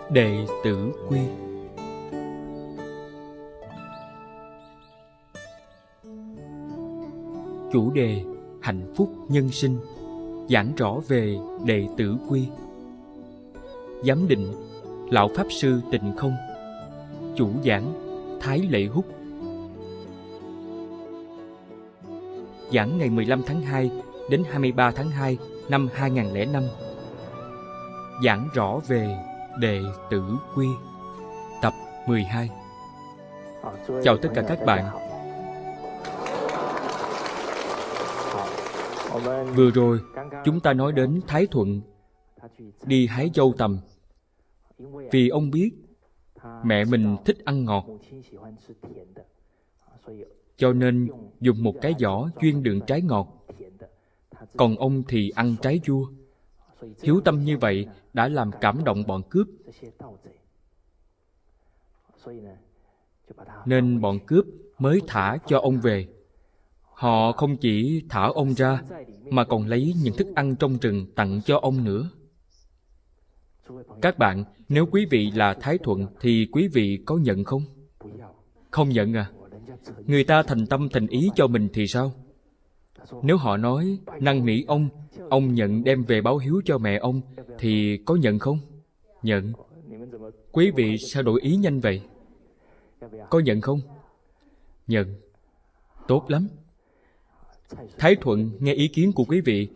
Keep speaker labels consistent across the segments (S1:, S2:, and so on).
S1: Đệ tử quy. Chủ đề: hạnh phúc nhân sinh. Giảng rõ về đệ tử quy. Giám định: Lão Pháp Sư Tịnh Không. Chủ giảng: Thái Lệ Húc. Giảng ngày 15 tháng 2 đến 23 tháng 2 năm 2005. Giảng rõ về đệ tử quy. Tập 12. Chào tất cả các bạn. Vừa rồi chúng ta nói đến Thái Thuận đi hái dâu tằm. Vì ông biết mẹ mình thích ăn ngọt, cho nên dùng một cái giỏ chuyên đựng trái ngọt, còn ông thì ăn trái chua. Hiếu tâm như vậy đã làm cảm động bọn cướp, nên bọn cướp mới thả cho ông về. Họ không chỉ thả ông ra, mà còn lấy những thức ăn trong rừng tặng cho ông nữa. Các bạn, nếu quý vị là Thái Thuận thì quý vị có nhận không? Không nhận à? Người ta thành tâm thành ý cho mình thì sao? Nếu họ nói năn nỉ ông nhận đem về báo hiếu cho mẹ ông, thì có nhận không? Nhận. Quý vị sao đổi ý nhanh vậy? Có nhận không? Nhận. Tốt lắm. Thái Thuận nghe ý kiến của quý vị,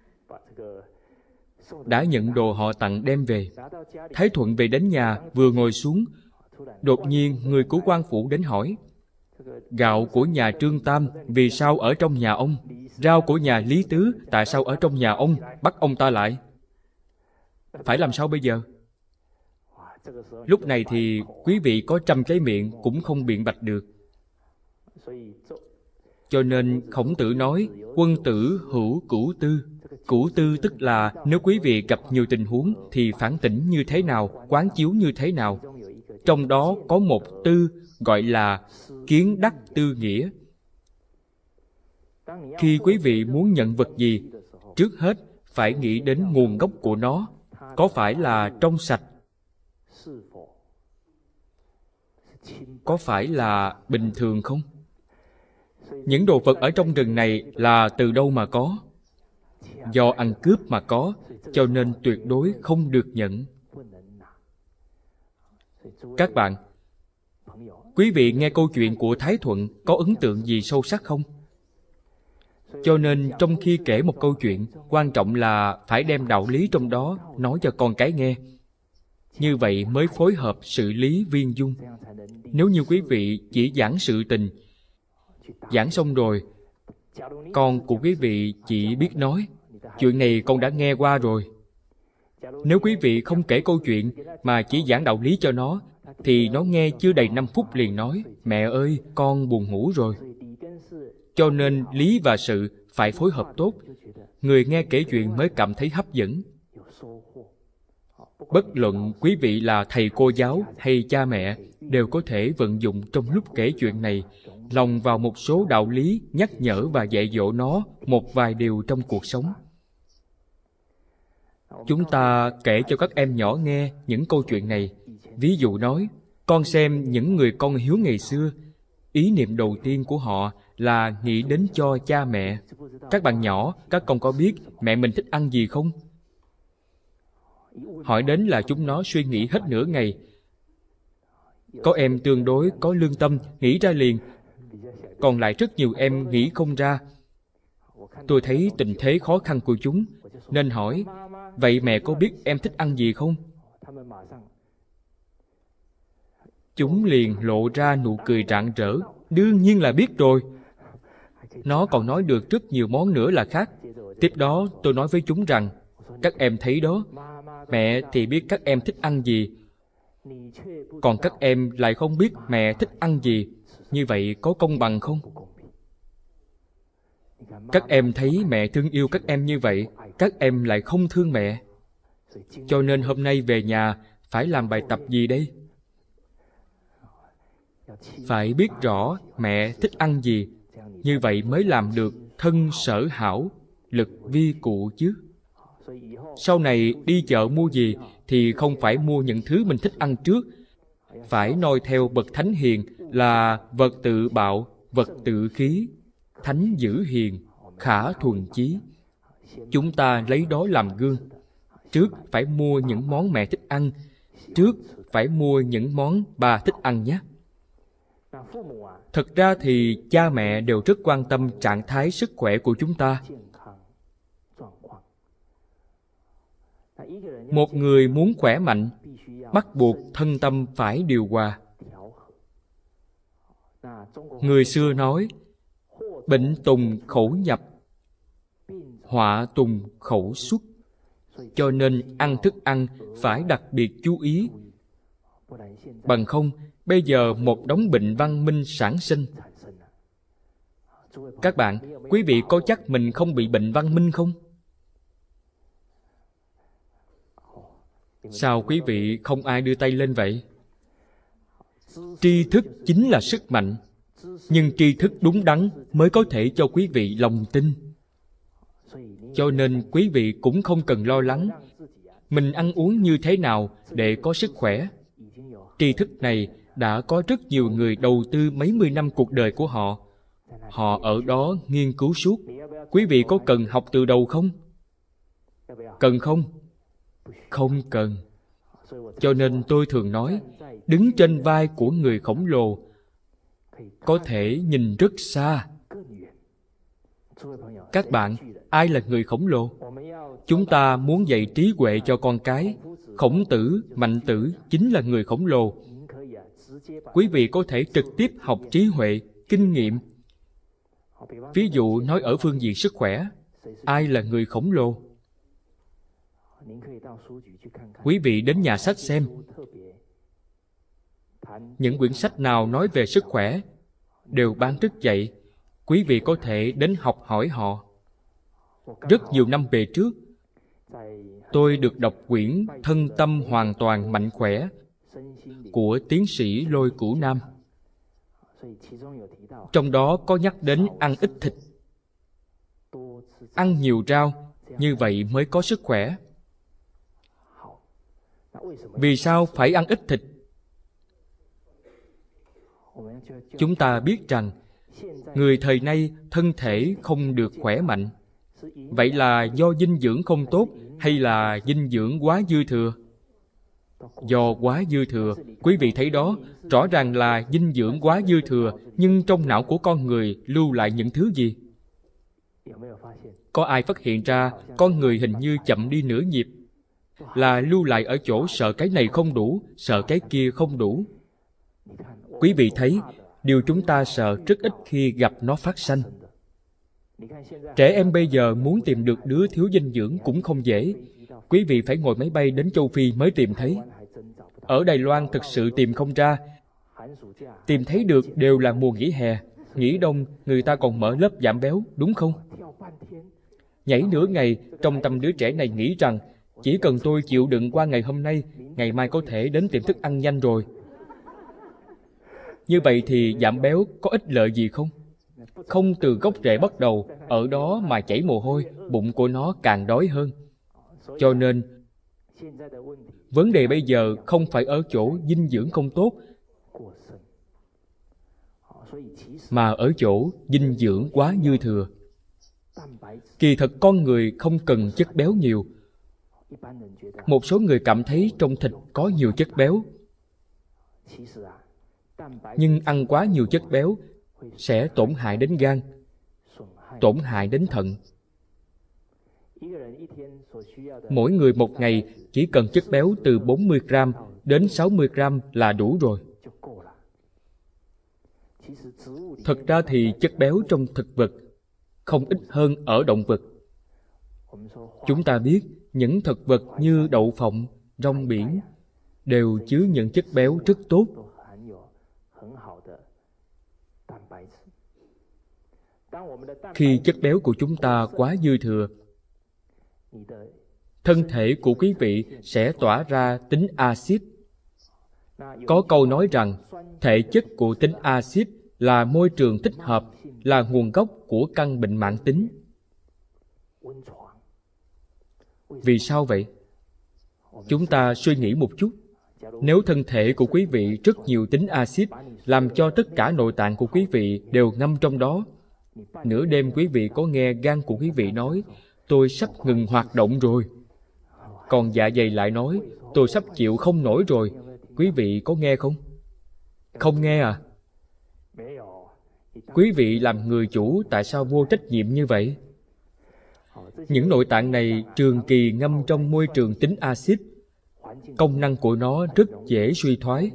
S1: đã nhận đồ họ tặng đem về. Thái Thuận về đến nhà, vừa ngồi xuống, đột nhiên người của quan phủ đến hỏi: gạo của nhà Trương Tam vì sao ở trong nhà ông? Rau của nhà Lý Tứ tại sao ở trong nhà ông? Bắt ông ta lại. Phải làm sao bây giờ? Lúc này thì quý vị có 100 cái miệng cũng không biện bạch được. Cho nên Khổng Tử nói: quân tử hữu cửu tư. Cửu tư tức là nếu quý vị gặp nhiều tình huống thì phản tỉnh như thế nào, quán chiếu như thế nào. Trong đó có một tư gọi là kiến đắc tư nghĩa. Khi quý vị muốn nhận vật gì, trước hết phải nghĩ đến nguồn gốc của nó. Có phải là trong sạch? Có phải là bình thường không? Những đồ vật ở trong rừng này là từ đâu mà có? Do ăn cướp mà có, cho nên tuyệt đối không được nhận. Các bạn, quý vị nghe câu chuyện của Thái Thuận có ấn tượng gì sâu sắc không? Cho nên trong khi kể một câu chuyện, quan trọng là phải đem đạo lý trong đó nói cho con cái nghe. Như vậy mới phối hợp sự lý viên dung. Nếu như quý vị chỉ giảng sự tình, giảng xong rồi, con của quý vị chỉ biết nói: chuyện này con đã nghe qua rồi. Nếu quý vị không kể câu chuyện mà chỉ giảng đạo lý cho nó, thì nó nghe chưa đầy 5 phút liền nói: mẹ ơi, con buồn ngủ rồi. Cho nên lý và sự phải phối hợp tốt, người nghe kể chuyện mới cảm thấy hấp dẫn. Bất luận quý vị là thầy cô giáo hay cha mẹ, đều có thể vận dụng trong lúc kể chuyện này, lồng vào một số đạo lý, nhắc nhở và dạy dỗ nó một vài điều trong cuộc sống. Chúng ta kể cho các em nhỏ nghe những câu chuyện này. Ví dụ nói: con xem những người con hiếu ngày xưa, ý niệm đầu tiên của họ là nghĩ đến cho cha mẹ. Các bạn nhỏ, các con có biết mẹ mình thích ăn gì không? Hỏi đến là chúng nó suy nghĩ hết nửa ngày. Có em tương đối có lương tâm, nghĩ ra liền. Còn lại rất nhiều em nghĩ không ra. Tôi thấy tình thế khó khăn của chúng, nên hỏi: vậy mẹ có biết em thích ăn gì không? Chúng liền lộ ra nụ cười rạng rỡ: đương nhiên là biết rồi. Nó còn nói được rất nhiều món nữa là khác. Tiếp đó tôi nói với chúng rằng: các em thấy đó, mẹ thì biết các em thích ăn gì, còn các em lại không biết mẹ thích ăn gì. Như vậy có công bằng không? Các em thấy mẹ thương yêu các em như vậy, các em lại không thương mẹ. Cho nên hôm nay về nhà phải làm bài tập gì đây? Phải biết rõ mẹ thích ăn gì, như vậy mới làm được thân sở hảo, lực vi cụ chứ. Sau này đi chợ mua gì thì không phải mua những thứ mình thích ăn trước, phải noi theo bậc thánh hiền là vật tự bạo, vật tự khí, thánh dữ hiền, khả thuần chí. Chúng ta lấy đó làm gương. Trước phải mua những món mẹ thích ăn, trước phải mua những món ba thích ăn nhé. Thật ra thì cha mẹ đều rất quan tâm trạng thái sức khỏe của chúng ta. Một người muốn khỏe mạnh, bắt buộc thân tâm phải điều hòa. Người xưa nói, bệnh tùng khẩu nhập, họa tùng khẩu xuất. Cho nên ăn thức ăn phải đặc biệt chú ý. Bằng không, bây giờ một đống bệnh văn minh sản sinh. Các bạn, quý vị có chắc mình không bị bệnh văn minh không? Sao quý vị không ai đưa tay lên vậy? Tri thức chính là sức mạnh, nhưng tri thức đúng đắn mới có thể cho quý vị lòng tin. Cho nên quý vị cũng không cần lo lắng mình ăn uống như thế nào để có sức khỏe. Tri thức này đã có rất nhiều người đầu tư mấy mươi năm cuộc đời của họ. Họ ở đó nghiên cứu suốt. Quý vị có cần học từ đầu không? Cần không? Không cần. Cho nên tôi thường nói, đứng trên vai của người khổng lồ có thể nhìn rất xa. Các bạn, ai là người khổng lồ? Chúng ta muốn dạy trí huệ cho con cái. Khổng Tử, Mạnh Tử chính là người khổng lồ. Quý vị có thể trực tiếp học trí huệ, kinh nghiệm. Ví dụ nói ở phương diện sức khỏe, ai là người khổng lồ? Quý vị đến nhà sách xem. Những quyển sách nào nói về sức khỏe đều bán rất dạy. Quý vị có thể đến học hỏi họ. Rất nhiều năm về trước, tôi được đọc quyển Thân tâm hoàn toàn mạnh khỏe của tiến sĩ Lôi Cửu Nam. Trong đó có nhắc đến ăn ít thịt, ăn nhiều rau, như vậy mới có sức khỏe. Vì sao phải ăn ít thịt? Chúng ta biết rằng người thời nay thân thể không được khỏe mạnh. Vậy là do dinh dưỡng không tốt hay là dinh dưỡng quá dư thừa? Do quá dư thừa. Quý vị thấy đó, rõ ràng là dinh dưỡng quá dư thừa, nhưng trong não của con người lưu lại những thứ gì? Có ai phát hiện ra con người hình như chậm đi nửa nhịp? Là lưu lại ở chỗ sợ cái này không đủ, sợ cái kia không đủ. Quý vị thấy, điều chúng ta sợ rất ít khi gặp nó phát sanh. Trẻ em bây giờ muốn tìm được đứa thiếu dinh dưỡng cũng không dễ. Quý vị phải ngồi máy bay đến châu Phi mới tìm thấy. Ở Đài Loan thực sự tìm không ra. Tìm thấy được đều là mùa nghỉ hè. Nghỉ đông người ta còn mở lớp giảm béo, đúng không? Nhảy nửa ngày, trong tâm đứa trẻ này nghĩ rằng chỉ cần tôi chịu đựng qua ngày hôm nay, ngày mai có thể đến tiệm thức ăn nhanh rồi. Như vậy thì giảm béo có ích lợi gì không? Không từ gốc rễ bắt đầu, ở đó mà chảy mồ hôi, bụng của nó càng đói hơn. Cho nên, vấn đề bây giờ không phải ở chỗ dinh dưỡng không tốt, mà ở chỗ dinh dưỡng quá dư thừa. Kỳ thật con người không cần chất béo nhiều. Một số người cảm thấy trong thịt có nhiều chất béo. Nhưng ăn quá nhiều chất béo sẽ tổn hại đến gan, tổn hại đến thận. Mỗi người một ngày chỉ cần chất béo từ 40 gram đến 60 gram là đủ rồi. Thật ra thì chất béo trong thực vật không ít hơn ở động vật. Chúng ta biết những thực vật như đậu phộng, rong biển đều chứa những chất béo rất tốt. Khi chất béo của chúng ta quá dư thừa, thân thể của quý vị sẽ tỏa ra tính axit. Có câu nói rằng thể chất của tính axit là môi trường thích hợp, là nguồn gốc của căn bệnh mãn tính. Vì sao vậy? Chúng ta suy nghĩ một chút. Nếu thân thể của quý vị rất nhiều tính axit, làm cho tất cả nội tạng của quý vị đều ngâm trong đó, nửa đêm quý vị có nghe gan của quý vị nói, tôi sắp ngừng hoạt động rồi. Còn dạ dày lại nói, tôi sắp chịu không nổi rồi. Quý vị có nghe không? Không nghe à? Quý vị làm người chủ tại sao vô trách nhiệm như vậy? Những nội tạng này trường kỳ ngâm trong môi trường tính axit, công năng của nó rất dễ suy thoái.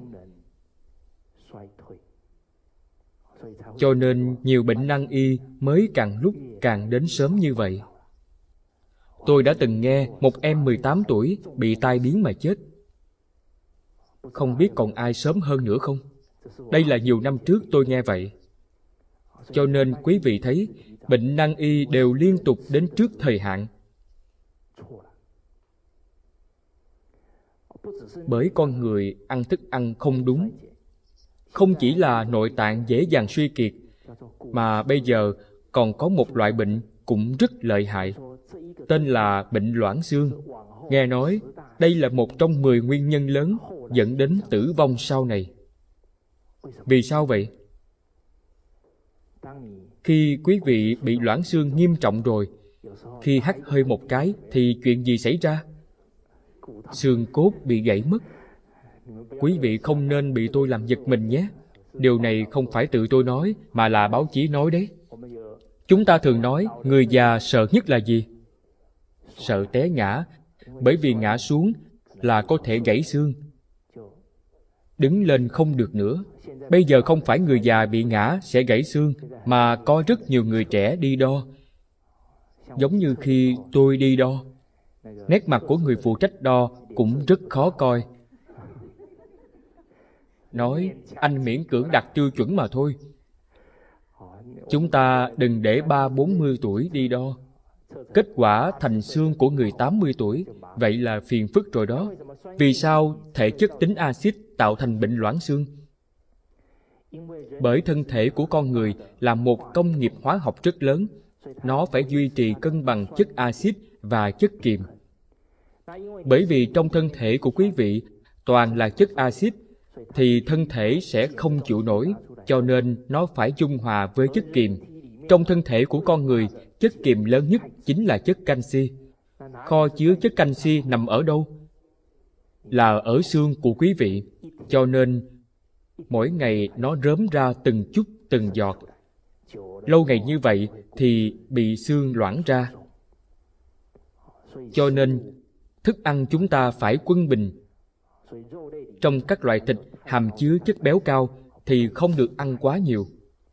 S1: Cho nên nhiều bệnh nan y mới càng lúc càng đến sớm như vậy. Tôi đã từng nghe một em 18 tuổi bị tai biến mà chết. Không biết còn ai sớm hơn nữa không? Đây là nhiều năm trước tôi nghe vậy. Cho nên quý vị thấy, bệnh nan y đều liên tục đến trước thời hạn. Bởi con người ăn thức ăn không đúng. Không chỉ là nội tạng dễ dàng suy kiệt, mà bây giờ còn có một loại bệnh cũng rất lợi hại, tên là bệnh loãng xương. Nghe nói đây là một trong 10 nguyên nhân lớn dẫn đến tử vong sau này. Vì sao vậy? Khi quý vị bị loãng xương nghiêm trọng rồi, khi hắt hơi một cái thì chuyện gì xảy ra? Xương cốt bị gãy mất. Quý vị không nên bị tôi làm giật mình nhé. Điều này không phải tự tôi nói, mà là báo chí nói đấy. Chúng ta thường nói, người già sợ nhất là gì? Sợ té ngã, bởi vì ngã xuống là có thể gãy xương. Đứng lên không được nữa. Bây giờ không phải người già bị ngã sẽ gãy xương, mà có rất nhiều người trẻ đi đo. Giống như khi tôi đi đo, nét mặt của người phụ trách đo cũng rất khó coi. Nói, anh miễn cưỡng đặt tiêu chuẩn mà thôi. Chúng ta đừng để 30-40 tuổi đi đo. Kết quả thành xương của người 80 tuổi, vậy là phiền phức rồi đó. Vì sao thể chất tính axit tạo thành bệnh loãng xương? Bởi thân thể của con người là một công nghiệp hóa học rất lớn. Nó phải duy trì cân bằng chất axit và chất kiềm. Bởi vì trong thân thể của quý vị toàn là chất axit, thì thân thể sẽ không chịu nổi, cho nên nó phải dung hòa với chất kiềm. Trong thân thể của con người, chất kiềm lớn nhất chính là chất canxi. Kho chứa chất canxi nằm ở đâu? Là ở xương của quý vị. Cho nên mỗi ngày nó rớm ra từng chút từng giọt. Lâu ngày như vậy thì bị xương loãng ra. Cho nên thức ăn chúng ta phải quân bình. Trong các loại thịt hàm chứa chất béo cao thì không được ăn quá nhiều.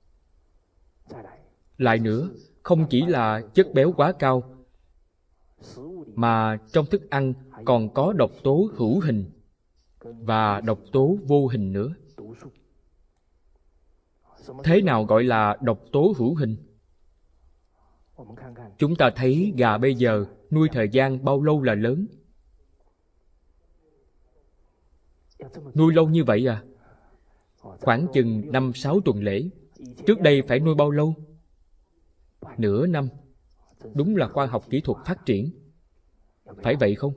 S1: Lại nữa, không chỉ là chất béo quá cao, mà trong thức ăn còn có độc tố hữu hình và độc tố vô hình nữa. Thế nào gọi là độc tố hữu hình? Chúng ta thấy gà bây giờ nuôi thời gian bao lâu là lớn? Nuôi lâu như vậy à? Khoảng chừng 5-6 tuần lễ. Trước đây phải nuôi bao lâu? Nửa năm. Đúng là khoa học kỹ thuật phát triển. Phải vậy không?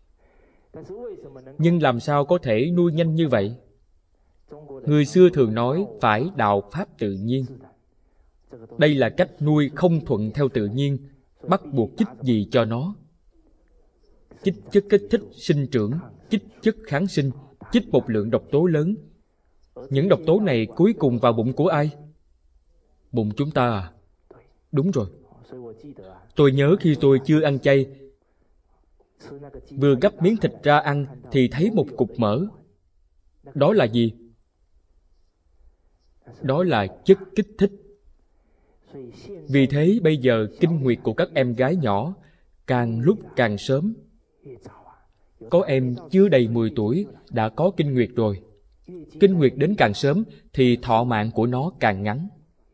S1: Nhưng làm sao có thể nuôi nhanh như vậy? Người xưa thường nói phải đạo pháp tự nhiên. Đây là cách nuôi không thuận theo tự nhiên, bắt buộc chích gì cho nó. Chích chất kích thích sinh trưởng, chích chất kháng sinh, chích một lượng độc tố lớn. Những độc tố này cuối cùng vào bụng của ai? Bụng chúng ta à? Đúng rồi. Tôi nhớ khi tôi chưa ăn chay, vừa gắp miếng thịt ra ăn thì thấy một cục mỡ. Đó là gì? Đó là chất kích thích. Vì thế bây giờ kinh nguyệt của các em gái nhỏ càng lúc càng sớm. Có em chưa đầy 10 tuổi đã có kinh nguyệt rồi. Kinh nguyệt đến càng sớm thì thọ mạng của nó càng ngắn.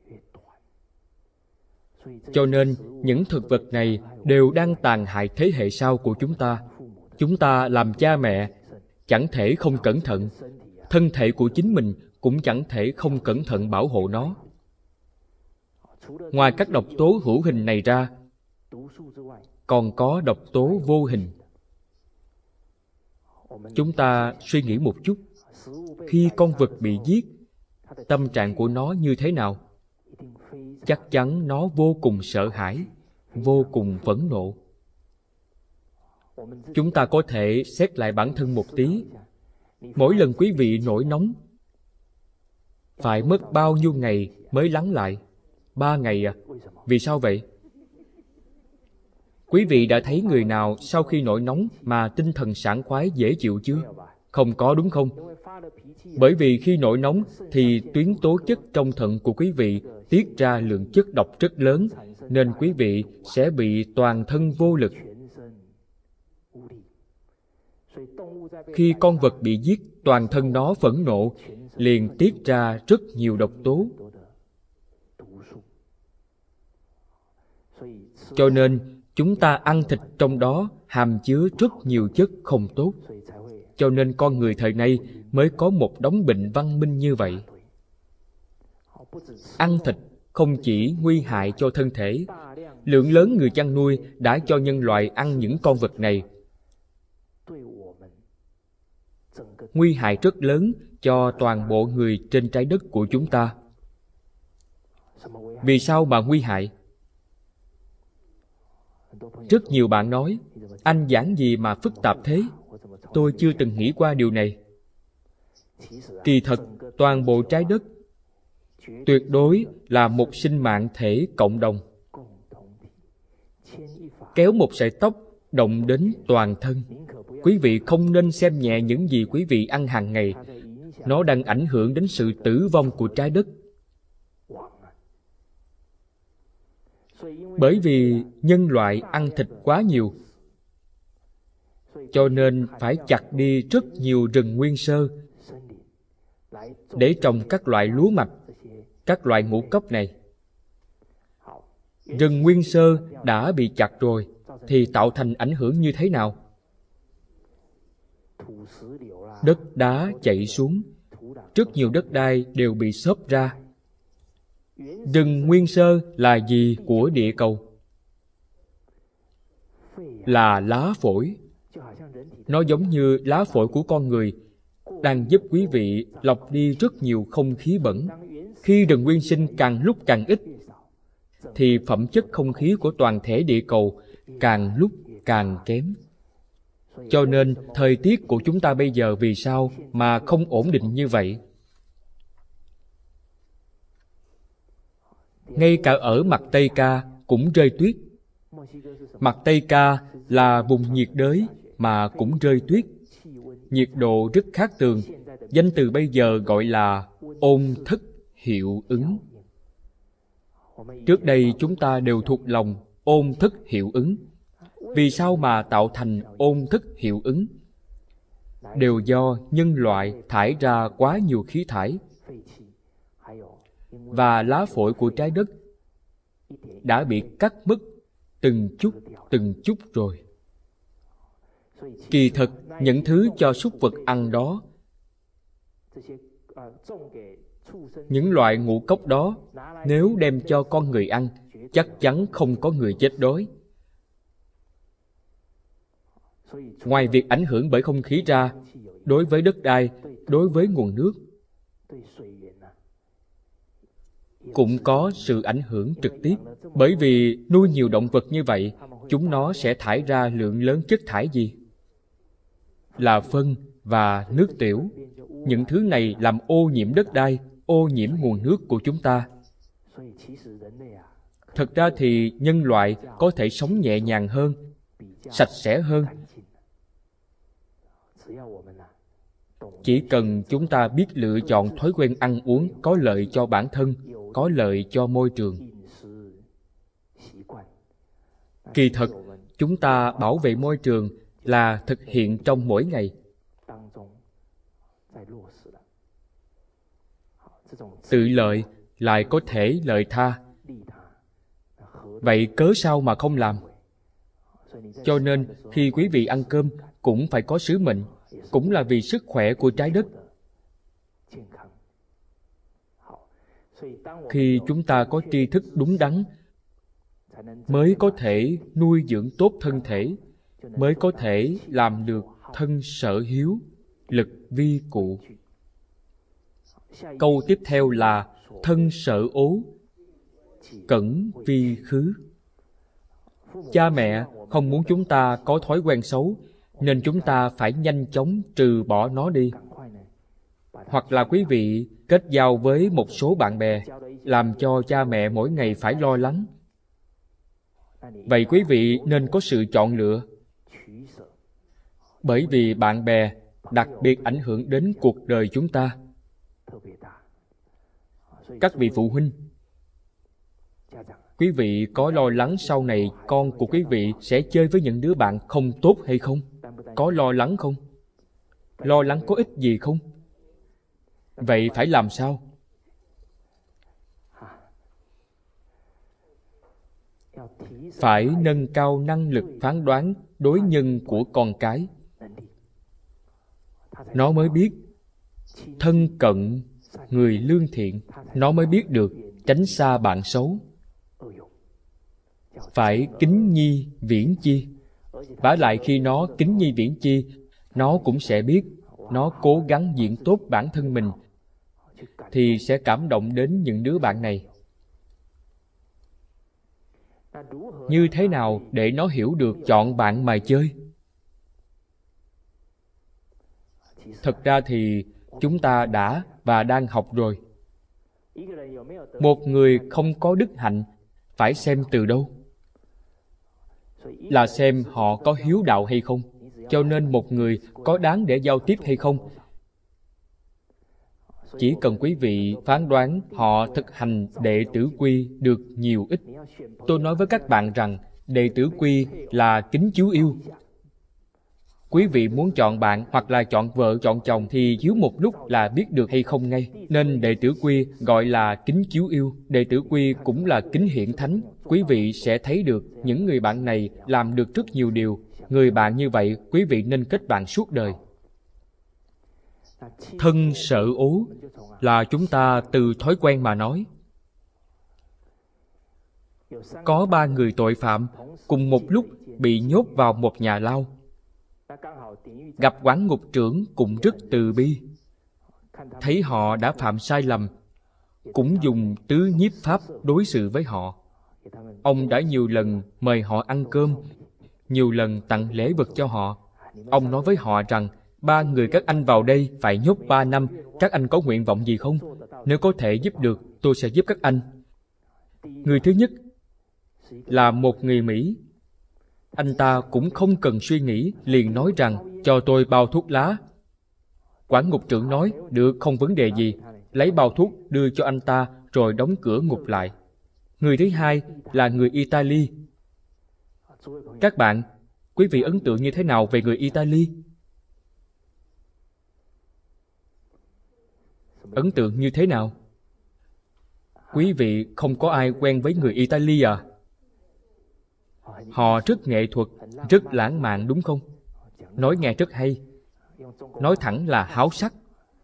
S1: Cho nên những thực vật này đều đang tàn hại thế hệ sau của chúng ta. Chúng ta làm cha mẹ chẳng thể không cẩn thận. Thân thể của chính mình cũng chẳng thể không cẩn thận bảo hộ nó. Ngoài các độc tố hữu hình này ra, còn có độc tố vô hình. Chúng ta suy nghĩ một chút, khi con vật bị giết, tâm trạng của nó như thế nào? Chắc chắn nó vô cùng sợ hãi, vô cùng phẫn nộ. Chúng ta có thể xét lại bản thân một tí. Mỗi lần quý vị nổi nóng, phải mất bao nhiêu ngày mới lắng lại? 3 ngày à? Vì sao vậy? Quý vị đã thấy người nào sau khi nổi nóng mà tinh thần sảng khoái dễ chịu chưa? Không có, đúng không? Bởi vì khi nổi nóng thì tuyến tố chất trong thận của quý vị tiết ra lượng chất độc rất lớn, nên quý vị sẽ bị toàn thân vô lực. Khi con vật bị giết, toàn thân nó phẫn nộ, liền tiết ra rất nhiều độc tố. Cho nên, chúng ta ăn thịt trong đó hàm chứa rất nhiều chất không tốt. Cho nên con người thời nay mới có một đống bệnh văn minh như vậy. Ăn thịt không chỉ nguy hại cho thân thể, lượng lớn người chăn nuôi đã cho nhân loại ăn những con vật này. Nguy hại rất lớn cho toàn bộ người trên trái đất của chúng ta. Vì sao mà nguy hại? Rất nhiều bạn nói, anh giảng gì mà phức tạp thế? Tôi chưa từng nghĩ qua điều này. Kỳ thật, toàn bộ trái đất tuyệt đối là một sinh mạng thể cộng đồng. Kéo một sợi tóc động đến toàn thân. Quý vị không nên xem nhẹ những gì quý vị ăn hàng ngày. Nó đang ảnh hưởng đến sự tử vong của trái đất. Bởi vì nhân loại ăn thịt quá nhiều, cho nên phải chặt đi rất nhiều rừng nguyên sơ để trồng các loại lúa mạch, các loại ngũ cốc này. Rừng nguyên sơ đã bị chặt rồi thì tạo thành ảnh hưởng như thế nào? Đất đá chảy xuống, rất nhiều đất đai đều bị xốp ra. Rừng nguyên sơ là gì của địa cầu? Là lá phổi. Nó giống như lá phổi của con người, đang giúp quý vị lọc đi rất nhiều không khí bẩn. Khi rừng nguyên sinh càng lúc càng ít, thì phẩm chất không khí của toàn thể địa cầu càng lúc càng kém. Cho nên, thời tiết của chúng ta bây giờ vì sao mà không ổn định như vậy? Ngay cả ở mặt Tây Ca cũng rơi tuyết. Mặt Tây Ca là vùng nhiệt đới mà cũng rơi tuyết. Nhiệt độ rất khác thường. Danh từ bây giờ gọi là ôn thất hiệu ứng. Trước đây chúng ta đều thuộc lòng ôn thất hiệu ứng. Vì sao mà tạo thành ôn thất hiệu ứng? Đều do nhân loại thải ra quá nhiều khí thải, và lá phổi của trái đất đã bị cắt mất từng chút rồi. Kỳ thực, những thứ cho súc vật ăn đó, những loại ngũ cốc đó, nếu đem cho con người ăn, chắc chắn không có người chết đói. Ngoài việc ảnh hưởng bởi không khí ra, đối với đất đai, đối với nguồn nước, cũng có sự ảnh hưởng trực tiếp. Bởi vì nuôi nhiều động vật như vậy, chúng nó sẽ thải ra lượng lớn chất thải gì? Là phân và nước tiểu. Những thứ này làm ô nhiễm đất đai, ô nhiễm nguồn nước của chúng ta. Thật ra thì nhân loại có thể sống nhẹ nhàng hơn, sạch sẽ hơn. Chỉ cần chúng ta biết lựa chọn thói quen ăn uống có lợi cho bản thân, có lợi cho môi trường. Kỳ thật, chúng ta bảo vệ môi trường là thực hiện trong mỗi ngày. Tự lợi lại có thể lợi tha. Vậy cớ sao mà không làm? Cho nên, khi quý vị ăn cơm cũng phải có sứ mệnh, cũng là vì sức khỏe của trái đất. Khi chúng ta có tri thức đúng đắn, mới có thể nuôi dưỡng tốt thân thể, mới có thể làm được thân sở hiếu, lực vi cụ. Câu tiếp theo là thân sở ố, cẩn vi khứ. Cha mẹ không muốn chúng ta có thói quen xấu, nên chúng ta phải nhanh chóng trừ bỏ nó đi. Hoặc là quý vị kết giao với một số bạn bè, làm cho cha mẹ mỗi ngày phải lo lắng. Vậy quý vị nên có sự chọn lựa. Bởi vì bạn bè đặc biệt ảnh hưởng đến cuộc đời chúng ta. Các vị phụ huynh, quý vị có lo lắng sau này con của quý vị sẽ chơi với những đứa bạn không tốt hay không? Có lo lắng không? Lo lắng có ích gì không? Vậy phải làm sao? Phải nâng cao năng lực phán đoán đối nhân của con cái. Nó mới biết thân cận người lương thiện, nó mới biết được tránh xa bạn xấu. Phải kính nhi viễn chi. Vả lại khi nó kính nhi viễn chi, nó cũng sẽ biết nó cố gắng diễn tốt bản thân mình, thì sẽ cảm động đến những đứa bạn này. Như thế nào để nó hiểu được chọn bạn mà chơi? Thật ra thì chúng ta đã và đang học rồi. Một người không có đức hạnh phải xem từ đâu? Là xem họ có hiếu đạo hay không. Cho nên một người có đáng để giao tiếp hay không, chỉ cần quý vị phán đoán họ thực hành đệ tử quy được nhiều ít. Tôi nói với các bạn rằng đệ tử quy là kính chú yêu. Quý vị muốn chọn bạn hoặc là chọn vợ chọn chồng thì chiếu một lúc là biết được hay không ngay. Nên đệ tử quy gọi là kính chiếu yêu. Đệ tử quy cũng là kính hiển thánh. Quý vị sẽ thấy được những người bạn này làm được rất nhiều điều. Người bạn như vậy quý vị nên kết bạn suốt đời. Thân sở ố là chúng ta từ thói quen mà nói. Có 3 người tội phạm cùng một lúc bị nhốt vào một nhà lao. Gặp Quản ngục trưởng cũng rất từ bi, thấy họ đã phạm sai lầm, cũng dùng tứ nhiếp pháp đối xử với họ. Ông đã nhiều lần mời họ ăn cơm, nhiều lần tặng lễ vật cho họ. Ông nói với họ rằng 3 người các anh vào đây phải nhốt 3 năm, các anh có nguyện vọng gì không? Nếu có thể giúp được, tôi sẽ giúp các anh. Người thứ nhất là một người Mỹ. Anh ta cũng không cần suy nghĩ, liền nói rằng cho tôi bao thuốc lá. Quản ngục trưởng nói, được, không vấn đề gì. Lấy bao thuốc đưa cho anh ta rồi đóng cửa ngục lại. Người thứ hai là người Italy. Các bạn, quý vị ấn tượng như thế nào về người Italy? Ấn tượng như thế nào? Quý vị không có ai quen với người Italy à? Họ rất nghệ thuật, rất lãng mạn đúng không? Nói nghe rất hay. Nói thẳng là háo sắc.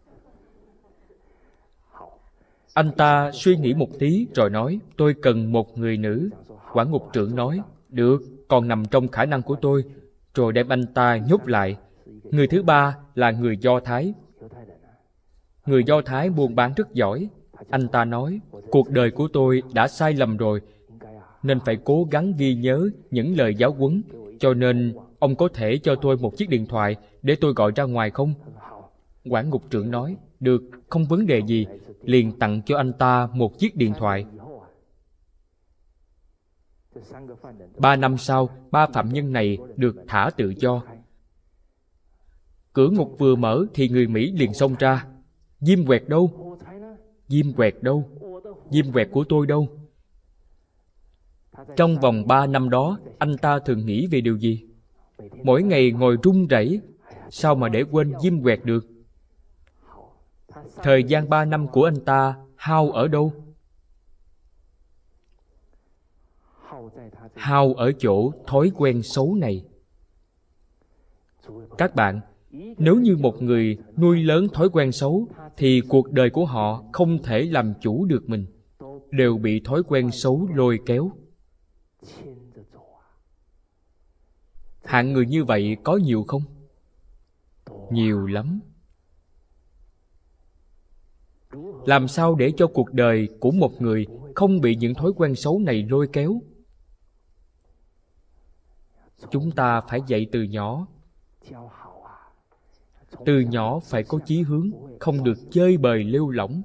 S1: Anh ta suy nghĩ một tí rồi nói, tôi cần một người nữ. Quản ngục trưởng nói, được, còn nằm trong khả năng của tôi. Rồi đem anh ta nhốt lại. Người thứ ba là người Do Thái. Người Do Thái buôn bán rất giỏi. Anh ta nói, cuộc đời của tôi đã sai lầm rồi, nên phải cố gắng ghi nhớ những lời giáo huấn. Cho nên, ông có thể cho tôi một chiếc điện thoại để tôi gọi ra ngoài không? Quản ngục trưởng nói, được, không vấn đề gì. Liền tặng cho anh ta một chiếc điện thoại. 3 năm sau, 3 phạm nhân này được thả tự do. Cửa ngục vừa mở thì người Mỹ liền xông ra. Diêm quẹt đâu? Diêm quẹt đâu? Diêm quẹt của tôi đâu? Trong vòng 3 năm đó, anh ta thường nghĩ về điều gì? Mỗi ngày ngồi run rẩy, sao mà để quên diêm quẹt được? Thời gian 3 năm của anh ta hao ở đâu? Hao ở chỗ thói quen xấu này. Các bạn, nếu như một người nuôi lớn thói quen xấu, thì cuộc đời của họ không thể làm chủ được mình, đều bị thói quen xấu lôi kéo. Hạng người như vậy có nhiều không? Nhiều lắm. Làm sao để cho cuộc đời của một người không bị những thói quen xấu này lôi kéo? Chúng ta phải dạy từ nhỏ. Từ nhỏ phải có chí hướng, không được chơi bời lêu lỏng.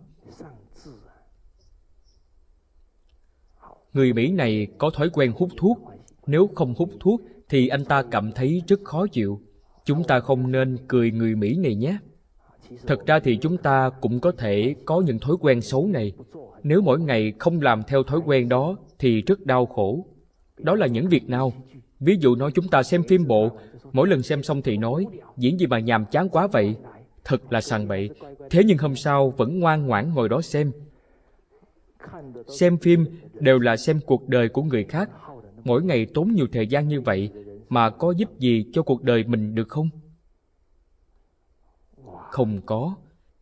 S1: Người Mỹ này có thói quen hút thuốc. Nếu không hút thuốc thì anh ta cảm thấy rất khó chịu. Chúng ta không nên cười người Mỹ này nhé. Thật ra thì chúng ta cũng có thể có những thói quen xấu này. Nếu mỗi ngày không làm theo thói quen đó thì rất đau khổ. Đó là những việc nào? Ví dụ nói chúng ta xem phim bộ, mỗi lần xem xong thì nói, diễn gì mà nhàm chán quá vậy? Thật là sằng bậy. Thế nhưng hôm sau vẫn ngoan ngoãn ngồi đó xem. Xem phim đều là xem cuộc đời của người khác. Mỗi ngày tốn nhiều thời gian như vậy mà có giúp gì cho cuộc đời mình được không? Không có.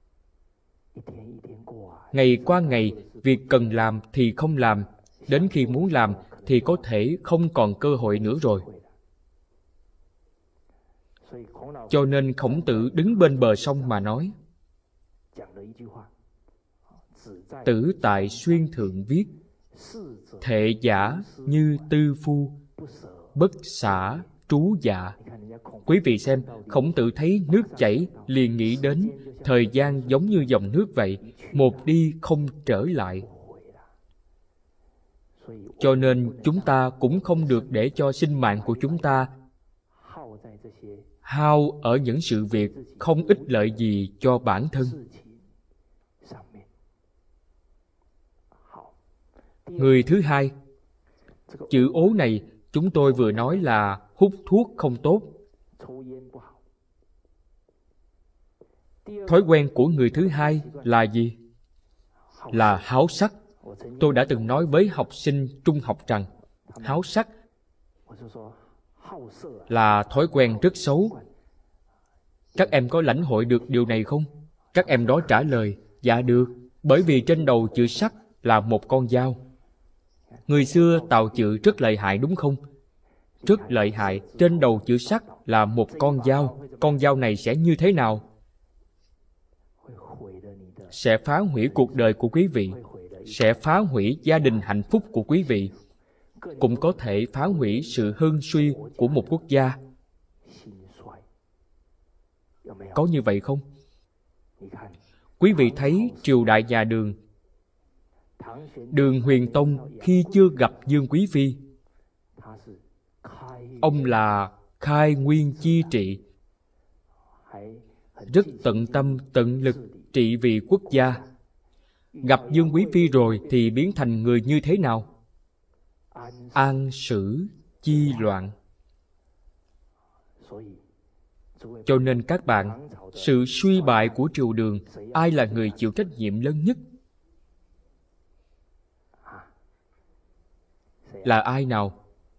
S1: Ngày qua ngày, việc cần làm thì không làm. Đến khi muốn làm thì có thể không còn cơ hội nữa rồi. Cho nên Khổng Tử đứng bên bờ sông mà nói: Tử tại xuyên thượng viết, thệ giả như tư phu, bất xả trú dạ. Quý vị xem, Khổng Tử thấy nước chảy liền nghĩ đến thời gian giống như dòng nước vậy, một đi không trở lại. Cho nên chúng ta cũng không được để cho sinh mạng của chúng ta hao ở những sự việc không ích lợi gì cho bản thân. Người thứ hai, chữ ố này chúng tôi vừa nói là hút thuốc không tốt. Thói quen của người thứ hai là gì? Là háo sắc. Tôi đã từng nói với học sinh trung học rằng háo sắc là thói quen rất xấu. Các em có lãnh hội được điều này không? Các em đó trả lời, dạ được, bởi vì trên đầu chữ sắc là một con dao. Người xưa tạo chữ rất lợi hại đúng không? Rất lợi hại, trên đầu chữ sắc là một con dao. Con dao này sẽ như thế nào? Sẽ phá hủy cuộc đời của quý vị, sẽ phá hủy gia đình hạnh phúc của quý vị, cũng có thể phá hủy sự hưng suy của một quốc gia. Có như vậy không? Quý vị thấy triều đại nhà Đường, Đường Huyền Tông khi chưa gặp Dương Quý Phi, ông là khai nguyên chi trị, rất tận tâm tận lực trị vì quốc gia. Gặp Dương Quý Phi rồi thì biến thành người như thế nào? An sử chi loạn. Cho nên các bạn, sự suy bại của triều Đường, ai là người chịu trách nhiệm lớn nhất? Là ai nào?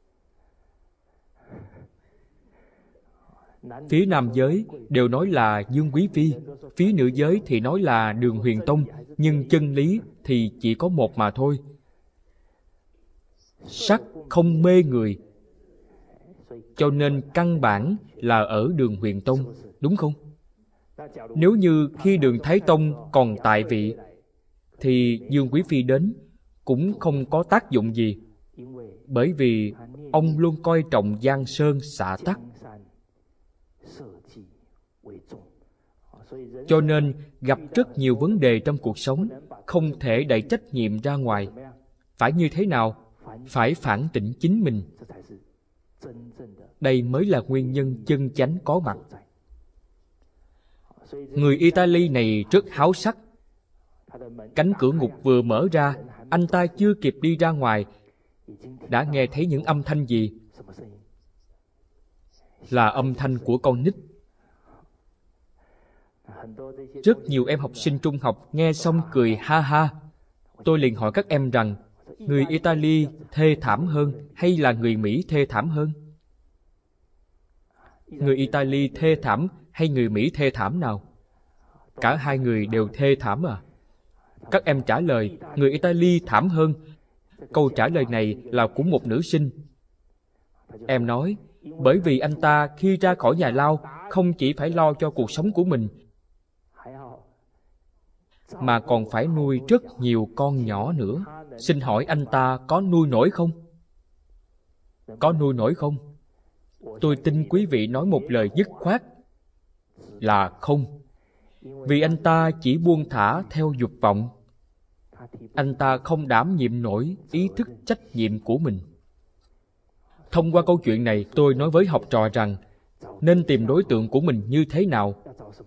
S1: Phía nam giới đều nói là Dương Quý Phi, phía nữ giới thì nói là Đường Huyền Tông, nhưng chân lý thì chỉ có một mà thôi. Sắc không mê người, cho nên căn bản là ở Đường Huyền Tông, đúng không? Nếu như khi Đường Thái Tông còn tại vị, thì Dương Quý Phi đến cũng không có tác dụng gì, bởi vì ông luôn coi trọng giang sơn xã tắc. Cho nên gặp rất nhiều vấn đề trong cuộc sống, không thể đẩy trách nhiệm ra ngoài. Phải như thế nào? Phải phản tỉnh chính mình. Đây mới là nguyên nhân chân chánh có mặt. Người Italy này rất háo sắc. Cánh cửa ngục vừa mở ra, anh ta chưa kịp đi ra ngoài, đã nghe thấy những âm thanh gì? Là âm thanh của con nít. Rất nhiều em học sinh trung học nghe xong cười ha ha. Tôi liền hỏi các em rằng, người Italy thê thảm hơn hay là người Mỹ thê thảm hơn? Người Italy thê thảm hay người Mỹ thê thảm nào? Cả hai người đều thê thảm à? Các em trả lời, người Italy thảm hơn. Câu trả lời này là của một nữ sinh. Em nói, bởi vì anh ta khi ra khỏi nhà lao không chỉ phải lo cho cuộc sống của mình, mà còn phải nuôi rất nhiều con nhỏ nữa. Xin hỏi anh ta có nuôi nổi không? Có nuôi nổi không? Tôi tin quý vị nói một lời dứt khoát là không. Vì anh ta chỉ buông thả theo dục vọng. Anh ta không đảm nhiệm nổi ý thức trách nhiệm của mình. Thông qua câu chuyện này, tôi nói với học trò rằng nên tìm đối tượng của mình như thế nào.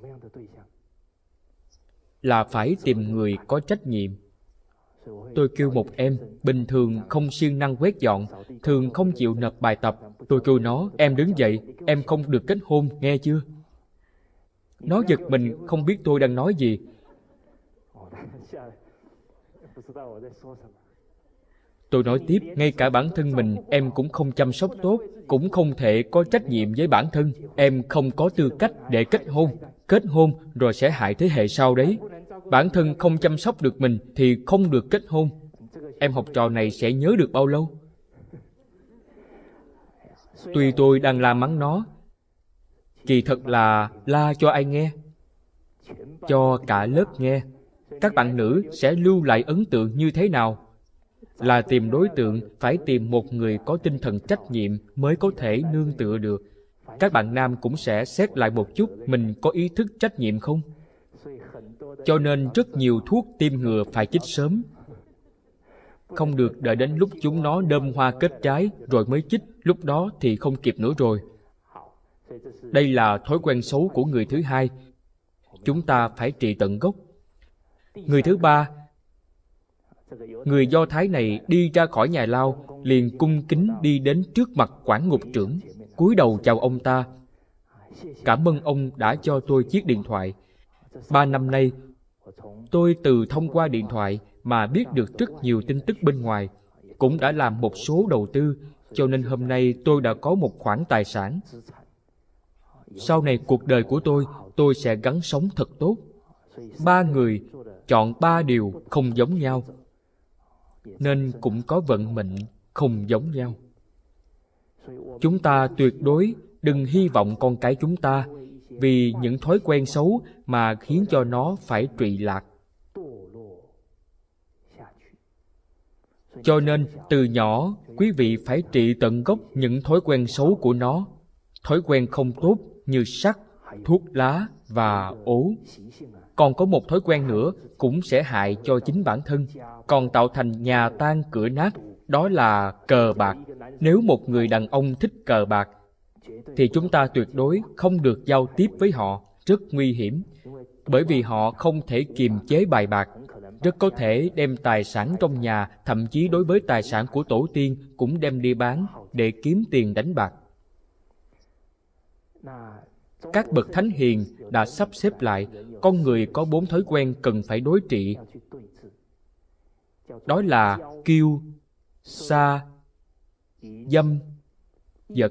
S1: Là phải tìm người có trách nhiệm. Tôi kêu một em bình thường không siêng năng quét dọn, thường không chịu nộp bài tập. Tôi kêu nó, em đứng dậy, em không được kết hôn, nghe chưa? Nó giật mình, không biết tôi đang nói gì. Tôi nói tiếp, ngay cả bản thân mình em cũng không chăm sóc tốt, cũng không thể có trách nhiệm với bản thân. Em không có tư cách để kết hôn. Kết hôn rồi sẽ hại thế hệ sau đấy. Bản thân không chăm sóc được mình thì không được kết hôn. Em học trò này sẽ nhớ được bao lâu? Tuy tôi đang la mắng nó, kỳ thật là la cho ai nghe? Cho cả lớp nghe. Các bạn nữ sẽ lưu lại ấn tượng như thế nào? Là tìm đối tượng phải tìm một người có tinh thần trách nhiệm mới có thể nương tựa được. Các bạn nam cũng sẽ xét lại một chút mình có ý thức trách nhiệm không? Cho nên rất nhiều thuốc tiêm ngừa phải chích sớm. Không được đợi đến lúc chúng nó đơm hoa kết trái rồi mới chích, lúc đó thì không kịp nữa rồi. Đây là thói quen xấu của người thứ hai. Chúng ta phải trị tận gốc. Người thứ ba, người Do Thái này đi ra khỏi nhà lao, liền cung kính đi đến trước mặt quản ngục trưởng, cúi đầu chào ông ta. Cảm ơn ông đã cho tôi chiếc điện thoại. 3 năm nay, tôi từ thông qua điện thoại mà biết được rất nhiều tin tức bên ngoài, cũng đã làm một số đầu tư, cho nên hôm nay tôi đã có một khoản tài sản. Sau này cuộc đời của tôi sẽ gắng sống thật tốt. 3 người chọn 3 điều không giống nhau, nên cũng có vận mệnh không giống nhau. Chúng ta tuyệt đối đừng hy vọng con cái chúng ta vì những thói quen xấu mà khiến cho nó phải trụy lạc. Cho nên từ nhỏ quý vị phải trị tận gốc những thói quen xấu của nó. Thói quen không tốt như sắc, thuốc lá và ố. Còn có một thói quen nữa cũng sẽ hại cho chính bản thân, còn tạo thành nhà tan cửa nát, đó là cờ bạc. Nếu một người đàn ông thích cờ bạc, thì chúng ta tuyệt đối không được giao tiếp với họ, rất nguy hiểm. Bởi vì họ không thể kiềm chế bài bạc, rất có thể đem tài sản trong nhà, thậm chí đối với tài sản của tổ tiên cũng đem đi bán để kiếm tiền đánh bạc. Các bậc thánh hiền đã sắp xếp lại con người có 4 thói quen cần phải đối trị. Đó là kiêu, sa, dâm, vật.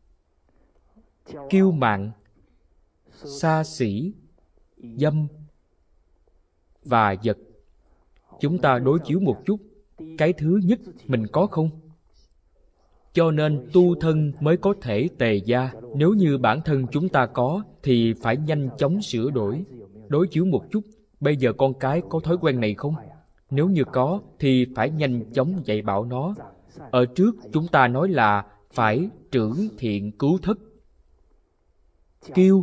S1: Kiêu mạn, xa xỉ, dâm và vật. Chúng ta đối chiếu một chút, cái thứ nhất mình có không? Cho nên tu thân mới có thể tề gia. Nếu như bản thân chúng ta có thì phải nhanh chóng sửa đổi. Đối chiếu một chút, bây giờ con cái có thói quen này không? Nếu như có thì phải nhanh chóng dạy bảo nó. Ở trước chúng ta nói là phải trưởng thiện cứu thất. Kiêu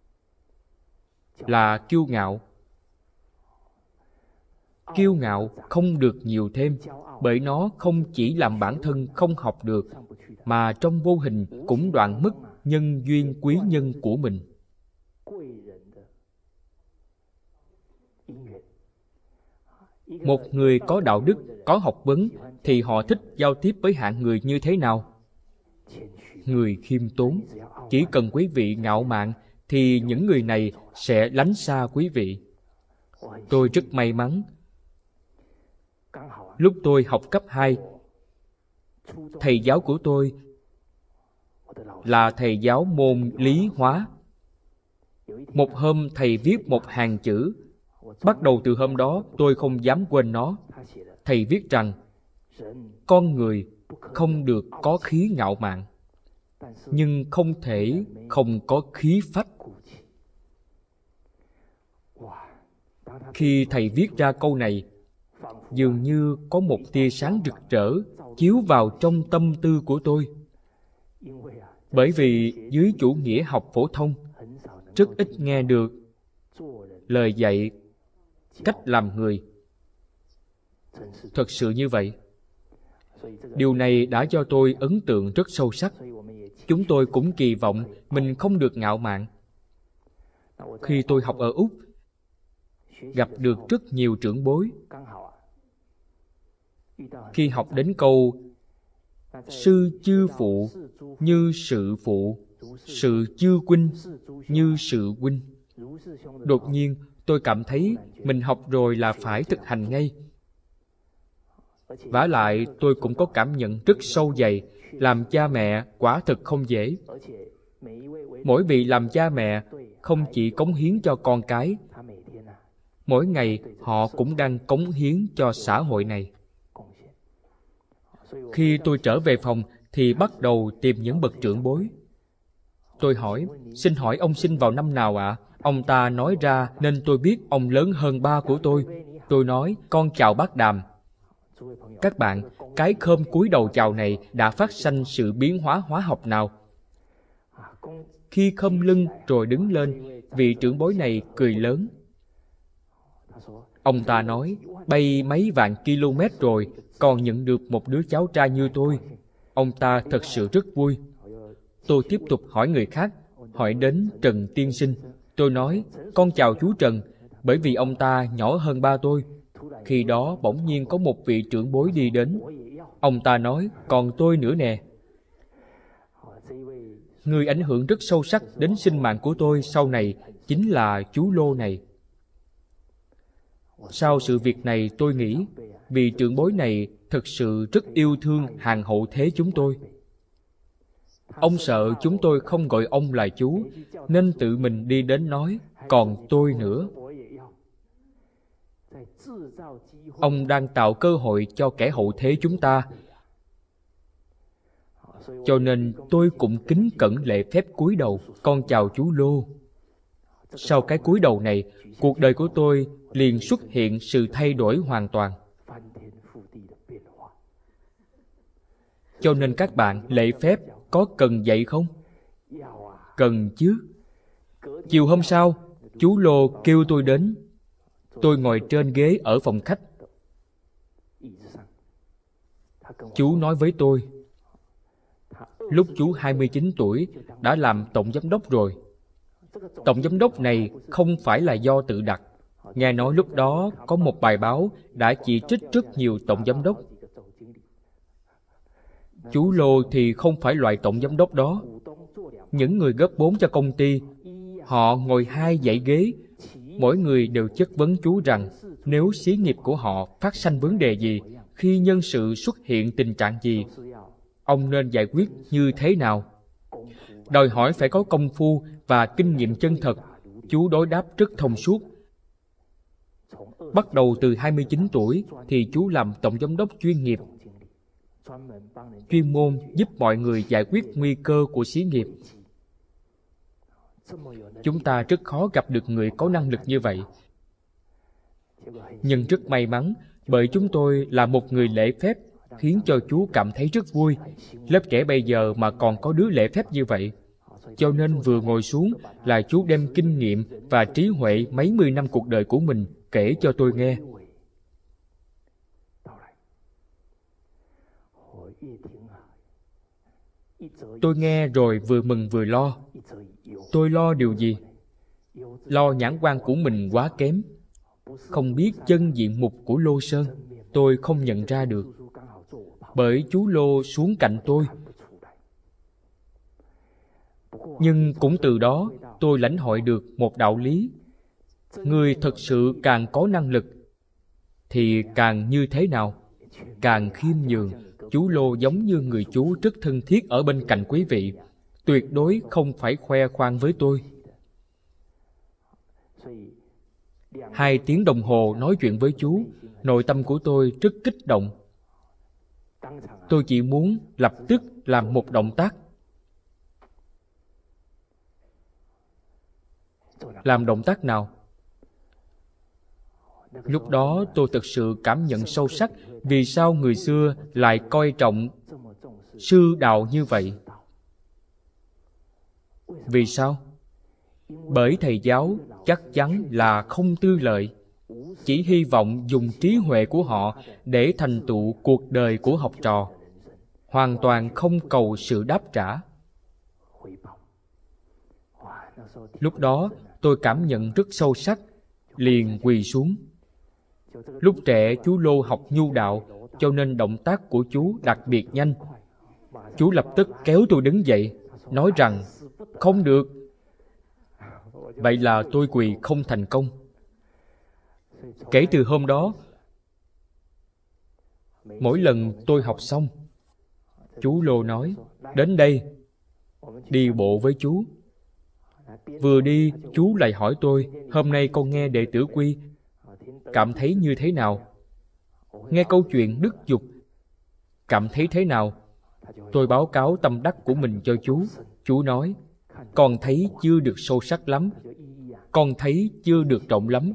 S1: là kiêu ngạo. Kiêu ngạo không được nhiều thêm, bởi nó không chỉ làm bản thân không học được, mà trong vô hình cũng đoạn mất nhân duyên quý nhân của mình. Một người có đạo đức, có học vấn, thì họ thích giao tiếp với hạng người như thế nào? Người khiêm tốn. Chỉ cần quý vị ngạo mạn, thì những người này sẽ lánh xa quý vị. Tôi rất may mắn. Lúc tôi học cấp 2, thầy giáo của tôi là thầy giáo môn lý hóa. Một hôm thầy viết một hàng chữ. Bắt đầu từ hôm đó tôi không dám quên nó. Thầy viết rằng, Con người không được có khí ngạo mạn, nhưng không thể không có khí phách. Khi thầy viết ra câu này, dường như có một tia sáng rực rỡ chiếu vào trong tâm tư của tôi. Bởi vì dưới chủ nghĩa học phổ thông, rất ít nghe được lời dạy cách làm người. Thật sự như vậy. Điều này đã cho tôi ấn tượng rất sâu sắc. Chúng tôi cũng kỳ vọng mình không được ngạo mạn. Khi tôi học ở Úc, gặp được rất nhiều trưởng bối. Khi học đến câu sư chư phụ như sự phụ, sự chư huynh như sự huynh, đột nhiên tôi cảm thấy mình học rồi là phải thực hành ngay. Vả lại tôi cũng có cảm nhận rất sâu dày, làm cha mẹ quả thực không dễ. Mỗi vị làm cha mẹ không chỉ cống hiến cho con cái, mỗi ngày họ cũng đang cống hiến cho xã hội này. Khi tôi trở về phòng thì bắt đầu tìm những bậc trưởng bối. Tôi hỏi, xin hỏi ông sinh vào năm nào ạ? Ông ta nói ra nên tôi biết ông lớn hơn ba của tôi. Tôi nói, con chào bác Đàm. Các bạn, cái khom cúi đầu chào này đã phát sanh sự biến hóa hóa học nào? Khi khom lưng rồi đứng lên, vị trưởng bối này cười lớn. Ông ta nói, bay mấy vạn km rồi, còn nhận được một đứa cháu trai như tôi. Ông ta thật sự rất vui. Tôi tiếp tục hỏi người khác, hỏi đến Trần Tiên Sinh. Tôi nói, con chào chú Trần, bởi vì ông ta nhỏ hơn ba tôi. Khi đó bỗng nhiên có một vị trưởng bối đi đến. Ông ta nói, còn tôi nữa nè. Người ảnh hưởng rất sâu sắc đến sinh mạng của tôi sau này chính là chú Lô này. Sau sự việc này tôi nghĩ, vị trưởng bối này thực sự rất yêu thương hàng hậu thế chúng tôi. Ông sợ chúng tôi không gọi ông là chú, nên tự mình đi đến nói, còn tôi nữa. Ông đang tạo cơ hội cho kẻ hậu thế chúng ta. Cho nên tôi cũng kính cẩn lễ phép cúi đầu, con chào chú Lô. Sau cái cúi đầu này, cuộc đời của tôi liền xuất hiện sự thay đổi hoàn toàn. Cho nên các bạn, lễ phép có cần dạy không? Cần chứ. Chiều hôm sau, chú Lô kêu tôi đến. Tôi ngồi trên ghế ở phòng khách. Chú nói với tôi, lúc chú 29 tuổi đã làm tổng giám đốc rồi. Tổng giám đốc này không phải là do tự đặt. Nghe nói lúc đó có một bài báo đã chỉ trích rất nhiều tổng giám đốc. Chú Lô thì không phải loại tổng giám đốc đó. Những người góp vốn cho công ty, họ ngồi hai dãy ghế, mỗi người đều chất vấn chú rằng nếu xí nghiệp của họ phát sanh vấn đề gì, khi nhân sự xuất hiện tình trạng gì, ông nên giải quyết như thế nào. Đòi hỏi phải có công phu và kinh nghiệm chân thật. Chú đối đáp rất thông suốt. Bắt đầu từ 29 tuổi thì chú làm tổng giám đốc chuyên nghiệp, chuyên môn giúp mọi người giải quyết nguy cơ của xí nghiệp. Chúng ta rất khó gặp được người có năng lực như vậy. Nhưng rất may mắn, bởi chúng tôi là một người lễ phép, khiến cho chú cảm thấy rất vui. Lớp trẻ bây giờ mà còn có đứa lễ phép như vậy. Cho nên vừa ngồi xuống là chú đem kinh nghiệm và trí huệ mấy mươi năm cuộc đời của mình kể cho tôi nghe. Tôi nghe rồi vừa mừng vừa lo. Tôi lo điều gì? Lo nhãn quan của mình quá kém, không biết chân diện mục của Lô Sơn. Tôi không nhận ra được, bởi chú Lô xuống cạnh tôi. Nhưng cũng từ đó tôi lãnh hội được một đạo lý. Người thật sự càng có năng lực thì càng như thế nào? Càng khiêm nhường. Chú Lô giống như người chú rất thân thiết ở bên cạnh quý vị, tuyệt đối không phải khoe khoang với tôi. 2 tiếng đồng hồ nói chuyện với chú, nội tâm của tôi rất kích động. Tôi chỉ muốn lập tức làm một động tác. Làm động tác nào? Lúc đó tôi thực sự cảm nhận sâu sắc vì sao người xưa lại coi trọng sư đạo như vậy. Vì sao? Bởi thầy giáo chắc chắn là không tư lợi, chỉ hy vọng dùng trí huệ của họ để thành tựu cuộc đời của học trò, hoàn toàn không cầu sự đáp trả. Lúc đó tôi cảm nhận rất sâu sắc, liền quỳ xuống. Lúc trẻ chú Lô học nhu đạo, cho nên động tác của chú đặc biệt nhanh. Chú lập tức kéo tôi đứng dậy, nói rằng không được. Vậy là tôi quỳ không thành công. Kể từ hôm đó, mỗi lần tôi học xong, chú Lô nói, đến đây, đi bộ với chú. Vừa đi, chú lại hỏi tôi, hôm nay con nghe đệ tử quy, cảm thấy như thế nào? Nghe câu chuyện đức dục, cảm thấy thế nào? Tôi báo cáo tâm đắc của mình cho chú. Chú nói, con thấy chưa được sâu sắc lắm, con thấy chưa được rộng lắm.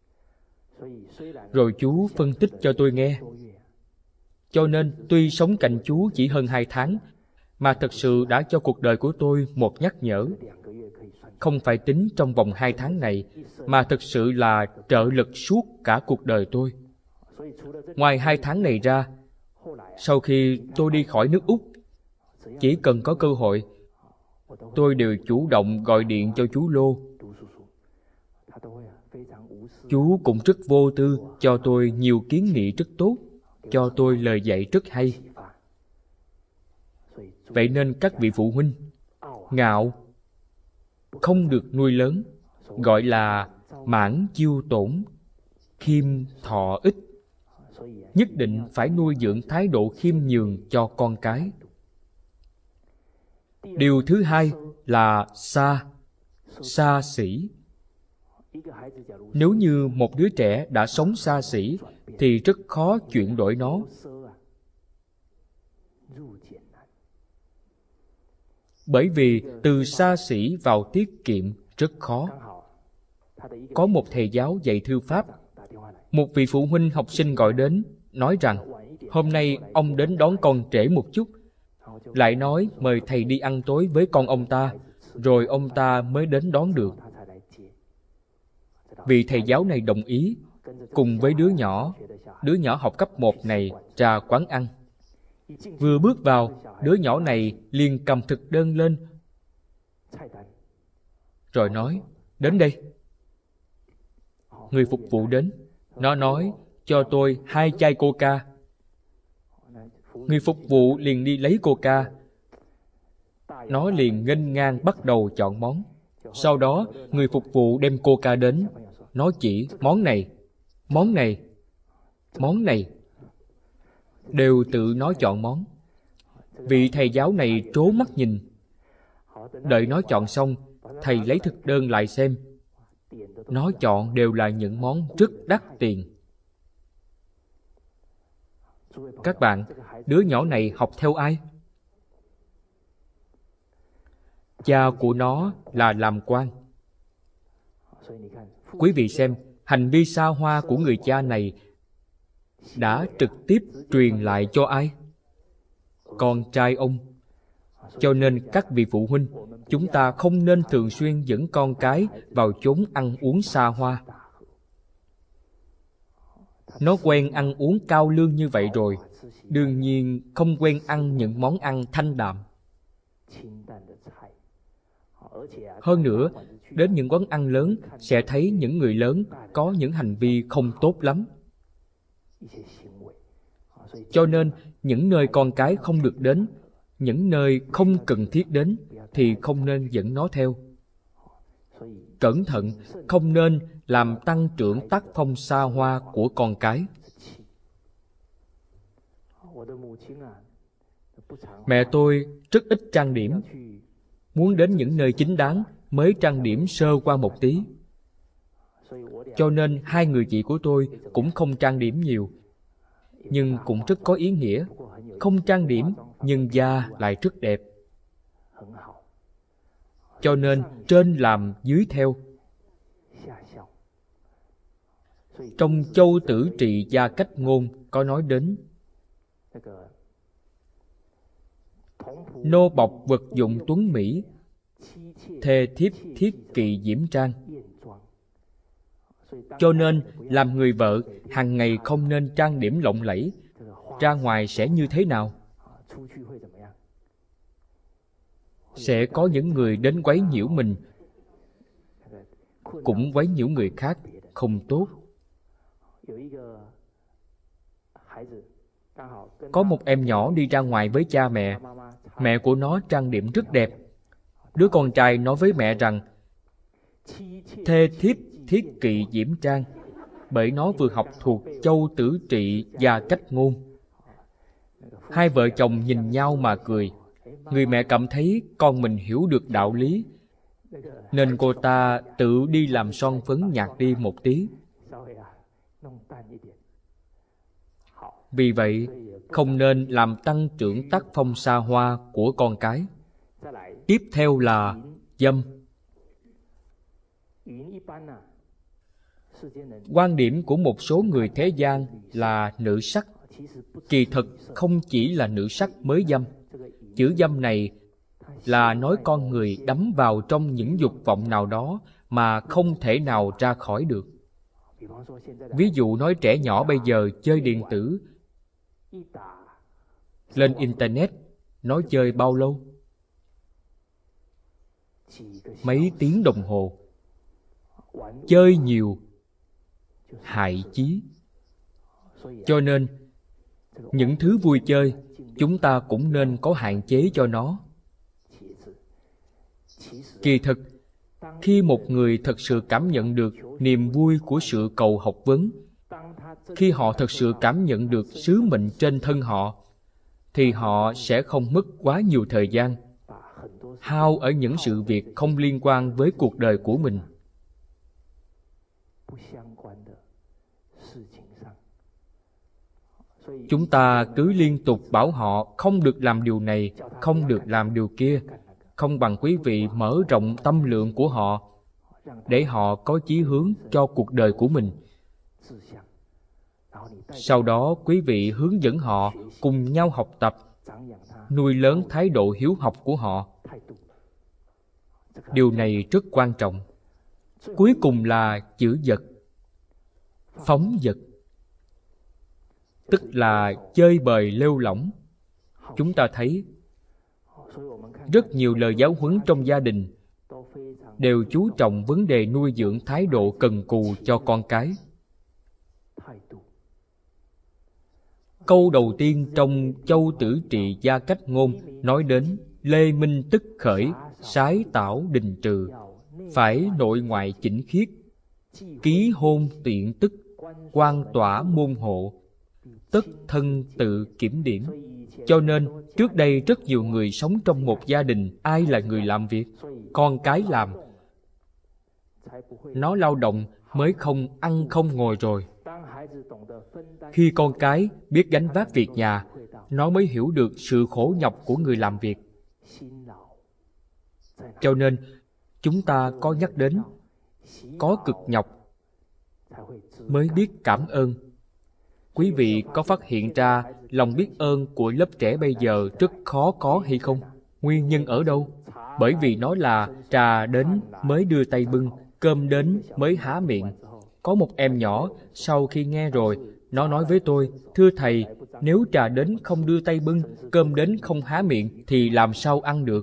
S1: Rồi chú phân tích cho tôi nghe. Cho nên tuy sống cạnh chú chỉ hơn 2 tháng, mà thật sự đã cho cuộc đời của tôi một nhắc nhở. Không phải tính trong vòng 2 tháng này, mà thực sự là trợ lực suốt cả cuộc đời tôi. Ngoài 2 tháng này ra, sau khi tôi đi khỏi nước Úc, chỉ cần có cơ hội, tôi đều chủ động gọi điện cho chú Lô. Chú cũng rất vô tư, cho tôi nhiều kiến nghị rất tốt, cho tôi lời dạy rất hay. Vậy nên các vị phụ huynh, ngạo không được nuôi lớn, gọi là mãn chiêu tổn, khiêm thọ ích. Nhất định phải nuôi dưỡng thái độ khiêm nhường cho con cái. Điều thứ hai là xa xỉ. Nếu như một đứa trẻ đã sống xa xỉ, thì rất khó chuyển đổi nó. Bởi vì từ xa xỉ vào tiết kiệm rất khó. Có một thầy giáo dạy thư pháp, một vị phụ huynh học sinh gọi đến, nói rằng hôm nay ông đến đón con trễ một chút, lại nói mời thầy đi ăn tối với con ông ta, rồi ông ta mới đến đón được. Vị thầy giáo này đồng ý, cùng với đứa nhỏ học cấp 1 này ra quán ăn. Vừa bước vào, đứa nhỏ này liền cầm thực đơn lên, rồi nói, đến đây. Người phục vụ đến, nó nói, cho tôi 2 chai coca. Người phục vụ liền đi lấy coca. Nó liền nghênh ngang bắt đầu chọn món. Sau đó, người phục vụ đem coca đến, nó chỉ món này, món này, món này. Đều tự nó chọn món. Vị thầy giáo này trố mắt nhìn. Đợi nó chọn xong, thầy lấy thực đơn lại xem. Nó chọn đều là những món rất đắt tiền. Các bạn, đứa nhỏ này học theo ai? Cha của nó là làm quan. Quý vị xem, hành vi xa hoa của người cha này đã trực tiếp truyền lại cho ai? Con trai ông. Cho nên các vị phụ huynh, chúng ta không nên thường xuyên dẫn con cái vào chốn ăn uống xa hoa. Nó quen ăn uống cao lương như vậy rồi, đương nhiên không quen ăn những món ăn thanh đạm. Hơn nữa, đến những quán ăn lớn sẽ thấy những người lớn có những hành vi không tốt lắm. Cho nên, những nơi con cái không được đến, những nơi không cần thiết đến, thì không nên dẫn nó theo. Cẩn thận, không nên làm tăng trưởng tác phong xa hoa của con cái. Mẹ tôi rất ít trang điểm, muốn đến những nơi chính đáng mới trang điểm sơ qua một tí. Cho nên 2 người chị của tôi cũng không trang điểm nhiều. nhưng cũng rất có ý nghĩa. Không trang điểm, nhưng da lại rất đẹp. Cho nên trên làm dưới theo. Trong Châu Tử Trị Gia Cách Ngôn có nói đến nô bộc vật dụng tuấn mỹ, thê thiếp thiết kỵ diễm trang. Cho nên làm người vợ hàng ngày không nên trang điểm lộng lẫy. Ra ngoài sẽ như thế nào? Sẽ có những người đến quấy nhiễu mình, cũng quấy nhiễu người khác, không tốt. Có một em nhỏ đi ra ngoài với cha mẹ. Mẹ của nó trang điểm rất đẹp. Đứa con trai nói với mẹ rằng thê thiếp thiết kỵ diễm trang, bởi nó vừa học thuộc Châu Tử Trị Gia Cách Ngôn. Hai vợ chồng nhìn nhau mà cười. Người mẹ cảm thấy con mình hiểu được đạo lý, nên cô ta tự đi làm son phấn nhạt đi một tí. Vì vậy, không nên làm tăng trưởng tác phong xa hoa của con cái. Tiếp theo là dâm. Quan điểm của một số người thế gian là nữ sắc. Kỳ thực không chỉ là nữ sắc mới dâm. Chữ dâm này là nói con người đắm vào trong những dục vọng nào đó mà không thể nào ra khỏi được. Ví dụ nói trẻ nhỏ bây giờ chơi điện tử, lên Internet, nói chơi bao lâu? Mấy tiếng đồng hồ. Chơi nhiều, hại chí. Cho nên, những thứ vui chơi, chúng ta cũng nên có hạn chế cho nó. Kỳ thực, khi một người thật sự cảm nhận được niềm vui của sự cầu học vấn, khi họ thật sự cảm nhận được sứ mệnh trên thân họ, thì họ sẽ không mất quá nhiều thời gian hao ở những sự việc không liên quan với cuộc đời của mình. Chúng ta cứ liên tục bảo họ không được làm điều này, không được làm điều kia. Không bằng quý vị mở rộng tâm lượng của họ, để họ có chí hướng cho cuộc đời của mình. Sau đó quý vị hướng dẫn họ cùng nhau học tập, nuôi lớn thái độ hiếu học của họ. Điều này rất quan trọng. Cuối cùng là chữ vật. Phóng vật, tức là chơi bời lêu lỏng. Chúng ta thấy rất nhiều lời giáo huấn trong gia đình đều chú trọng vấn đề nuôi dưỡng thái độ cần cù cho con cái. Câu đầu tiên trong Châu Tử Trị Gia Cách Ngôn nói đến lê minh tức khởi, sái tảo đình trừ, phải nội ngoại chỉnh khiết, ký hôn tiện tức, quan tỏa môn hộ, tất thân tự kiểm điểm. Cho nên, trước đây rất nhiều người sống trong một gia đình, ai là người làm việc? Con cái làm. Nó lao động mới không ăn không ngồi rồi. Khi con cái biết gánh vác việc nhà, nó mới hiểu được sự khổ nhọc của người làm việc. Cho nên, chúng ta có nhắc đến, có cực nhọc mới biết cảm ơn. Quý vị có phát hiện ra lòng biết ơn của lớp trẻ bây giờ rất khó có hay không? Nguyên nhân ở đâu? Bởi vì nó là trà đến mới đưa tay bưng, cơm đến mới há miệng. Có một em nhỏ, sau khi nghe rồi, nó nói với tôi, thưa thầy, nếu trà đến không đưa tay bưng, cơm đến không há miệng, thì làm sao ăn được?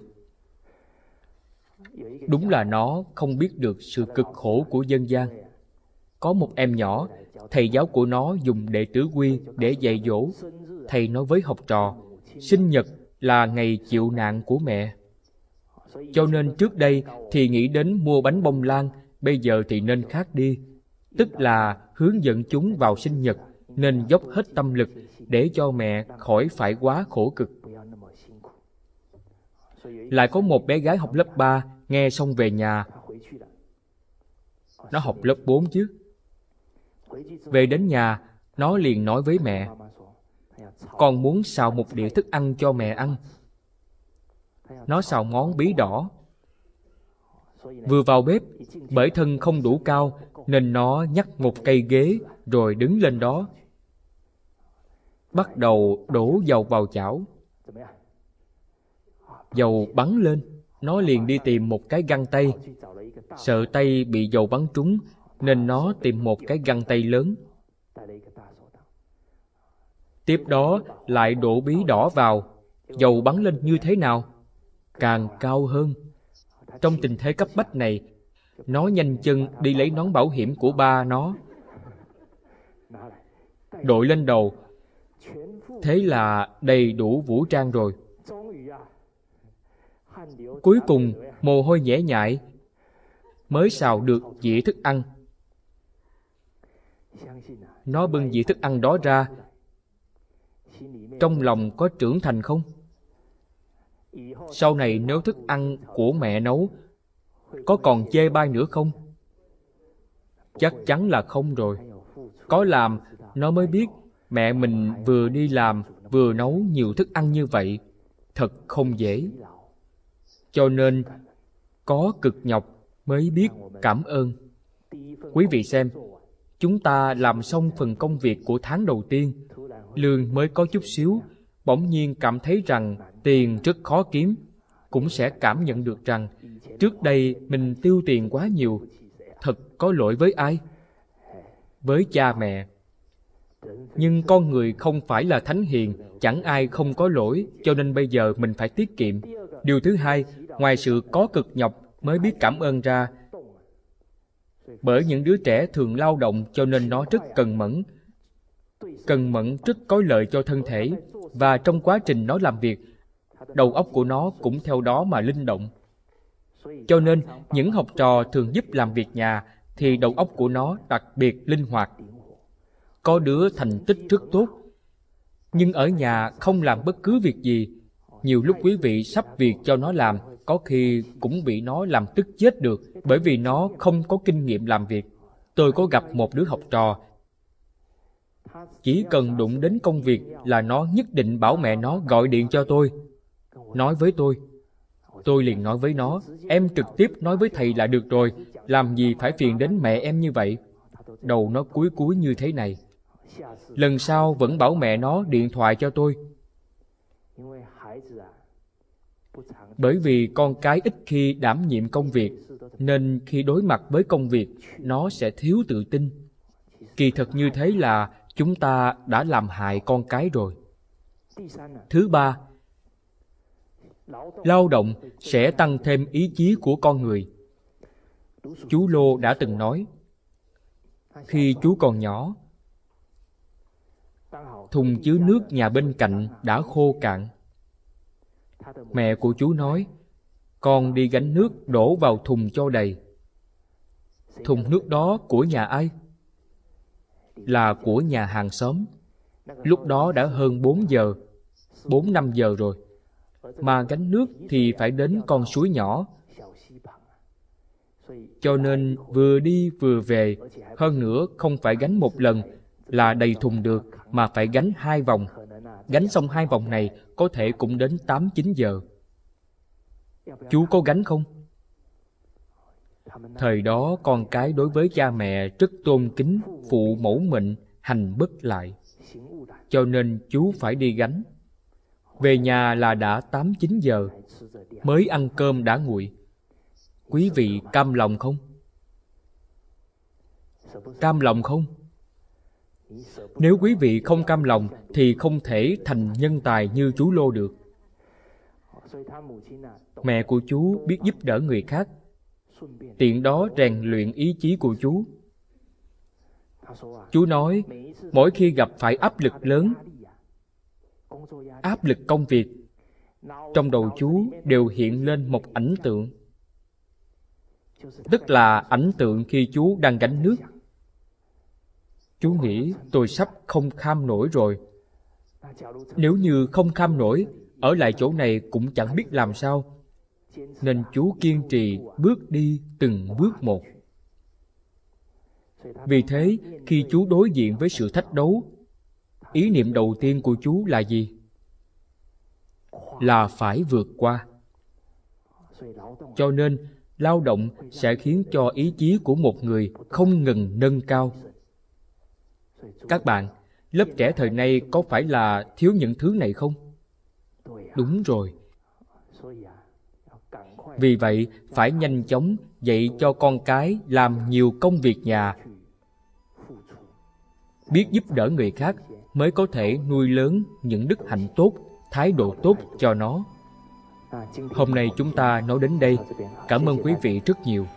S1: Đúng là nó không biết được sự cực khổ của dân gian. Có một em nhỏ, thầy giáo của nó dùng đệ tử quy để dạy dỗ. Thầy nói với học trò, sinh nhật là ngày chịu nạn của mẹ. Cho nên trước đây thì nghĩ đến mua bánh bông lan, bây giờ thì nên khác đi. Tức là hướng dẫn chúng vào sinh nhật, nên dốc hết tâm lực để cho mẹ khỏi phải quá khổ cực. Lại có một bé gái học lớp 3, nghe xong về nhà. Nó học lớp 4 chứ. Về đến nhà, nó liền nói với mẹ, Con muốn xào một đĩa thức ăn cho mẹ ăn. Nó xào món bí đỏ. Vừa vào bếp, bởi thân không đủ cao nên nó nhắc một cây ghế rồi đứng lên đó, bắt đầu đổ dầu vào chảo. Dầu bắn lên, nó liền đi tìm một cái găng tay. Sợ tay bị dầu bắn trúng nên nó tìm một cái găng tay lớn. Tiếp đó lại đổ bí đỏ vào. Dầu bắn lên như thế nào? Càng cao hơn. Trong tình thế cấp bách này, nó nhanh chân đi lấy nón bảo hiểm của ba nó, đội lên đầu. Thế là đầy đủ vũ trang rồi. Cuối cùng, mồ hôi nhễ nhại, mới xào được dĩa thức ăn. Nó bưng dĩa thức ăn đó ra. Trong lòng có trưởng thành không? Sau này nếu thức ăn của mẹ nấu, có còn chê bai nữa không? Chắc chắn là không rồi. Có làm, nó mới biết mẹ mình vừa đi làm, vừa nấu nhiều thức ăn như vậy. Thật không dễ. Cho nên, có cực nhọc mới biết cảm ơn. Quý vị xem, chúng ta làm xong phần công việc của tháng đầu tiên, lương mới có chút xíu, bỗng nhiên cảm thấy rằng tiền rất khó kiếm, cũng sẽ cảm nhận được rằng trước đây mình tiêu tiền quá nhiều. Thật có lỗi với ai? Với cha mẹ. Nhưng con người không phải là thánh hiền, chẳng ai không có lỗi, cho nên bây giờ mình phải tiết kiệm. Điều thứ hai, ngoài sự có cực nhọc mới biết cảm ơn ra, bởi những đứa trẻ thường lao động cho nên nó rất cần mẫn. Cần mẫn rất có lợi cho thân thể, và trong quá trình nó làm việc, đầu óc của nó cũng theo đó mà linh động. Cho nên, những học trò thường giúp làm việc nhà thì đầu óc của nó đặc biệt linh hoạt. Có đứa thành tích rất tốt, nhưng ở nhà không làm bất cứ việc gì. Nhiều lúc quý vị sắp việc cho nó làm, có khi cũng bị nó làm tức chết được, bởi vì nó không có kinh nghiệm làm việc. Tôi có gặp một đứa học trò, chỉ cần đụng đến công việc là nó nhất định bảo mẹ nó gọi điện cho tôi, nói với tôi. Tôi liền nói với nó, em trực tiếp nói với thầy là được rồi, làm gì phải phiền đến mẹ em như vậy. Đầu nó cúi cúi như thế này. Lần sau vẫn bảo mẹ nó điện thoại cho tôi. Bởi vì con cái ít khi đảm nhiệm công việc, nên khi đối mặt với công việc, nó sẽ thiếu tự tin. Kỳ thực như thế là chúng ta đã làm hại con cái rồi. Thứ ba, lao động sẽ tăng thêm ý chí của con người. Chú Lô đã từng nói, khi chú còn nhỏ, thùng chứa nước nhà bên cạnh đã khô cạn. Mẹ của chú nói, con đi gánh nước đổ vào thùng cho đầy. Thùng nước đó của nhà ai? Là của nhà hàng xóm. Lúc đó đã hơn 4 giờ, 4-5 giờ rồi. Mà gánh nước thì phải đến con suối nhỏ. Cho nên vừa đi vừa về, hơn nữa không phải gánh một lần là đầy thùng được, mà phải gánh 2 vòng. Gánh xong 2 vòng này có thể cũng đến 8-9 giờ. Chú có gánh không? Thời đó con cái đối với cha mẹ rất tôn kính, phụ mẫu mệnh, hành bất lại. Cho nên chú phải đi gánh. Về nhà là đã 8-9 giờ, mới ăn cơm đã nguội. Quý vị cam lòng không? Cam lòng không? Nếu quý vị không cam lòng thì không thể thành nhân tài như chú Lô được. Mẹ của chú biết giúp đỡ người khác, tiện đó rèn luyện ý chí của chú. Chú nói, mỗi khi gặp phải áp lực lớn, áp lực công việc, trong đầu chú đều hiện lên một ảnh tượng. Tức là ảnh tượng khi chú đang gánh nước. Chú nghĩ tôi sắp không kham nổi rồi. Nếu như không kham nổi, ở lại chỗ này cũng chẳng biết làm sao. Nên chú kiên trì bước đi từng bước một. Vì thế, khi chú đối diện với sự thách đấu, Ý niệm đầu tiên của chú là gì? Là phải vượt qua. Cho nên, lao động sẽ khiến cho ý chí của một người không ngừng nâng cao. Các bạn, lớp trẻ thời nay có phải là thiếu những thứ này không? Đúng rồi. Vì vậy, phải nhanh chóng dạy cho con cái làm nhiều công việc nhà. Biết giúp đỡ người khác mới có thể nuôi lớn những đức hạnh tốt, thái độ tốt cho nó. Hôm nay chúng ta nói đến đây. Cảm ơn quý vị rất nhiều.